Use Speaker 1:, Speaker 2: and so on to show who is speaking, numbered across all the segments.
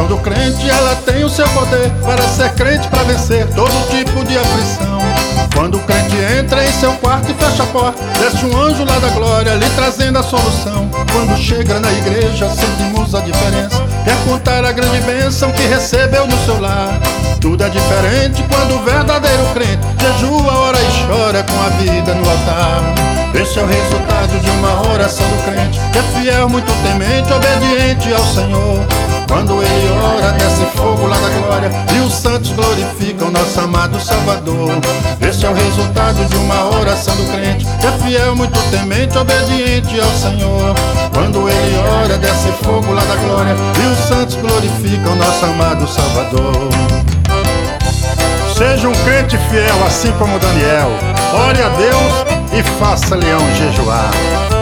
Speaker 1: do crente, ela tem o seu poder para ser crente, para vencer todo tipo de aflição. Quando o crente entra em seu quarto e fecha a porta, desce um anjo lá da glória, lhe trazendo a solução. Quando chega na igreja, sentimos a diferença, quer contar a grande bênção que recebeu no seu lar. Tudo é diferente quando o verdadeiro crente jejua, ora e chora com a vida no altar. Esse é o resultado de uma oração do crente, que é fiel, muito temente, obediente ao Senhor. Quando ele ora, desce fogo lá da glória, e os santos glorificam nosso amado Salvador. Esse é o resultado de uma oração do crente, que é fiel, muito temente, obediente ao Senhor. Quando ele ora, desce fogo lá da glória, e os santos glorificam nosso amado Salvador. Seja um crente fiel, assim como Daniel. Ore a Deus e faça leão jejuar.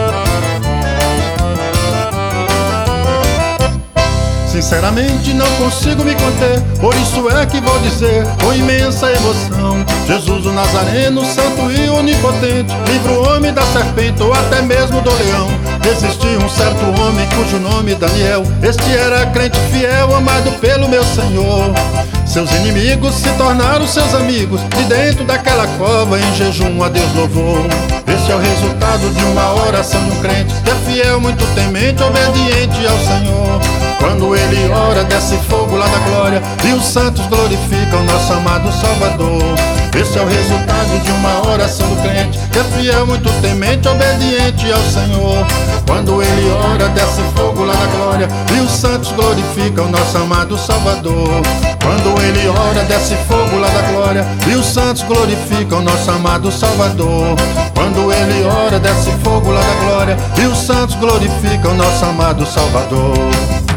Speaker 1: Sinceramente não consigo me conter, por isso é que vou dizer com imensa emoção: Jesus o Nazareno, santo e onipotente, livra o homem da serpente ou até mesmo do leão. Existia um certo homem cujo nome Daniel, este era crente fiel, amado pelo meu Senhor. Seus inimigos se tornaram seus amigos, e dentro daquela cova em jejum a Deus louvou. Esse é o resultado de uma oração de um crente, que é fiel, muito temente, obediente ao Senhor. Quando ele ora, desce fogo lá da glória, e os santos glorificam nosso amado Salvador. Esse é o resultado de uma oração do crente, que é fiel, muito temente, obediente ao Senhor. Quando ele ora, desce fogo lá da glória, e os santos glorificam nosso amado Salvador. Quando ele ora, desce fogo lá da glória, e os santos glorificam nosso amado Salvador. Quando ele ora, desce fogo lá da glória, e os santos glorificam nosso amado Salvador.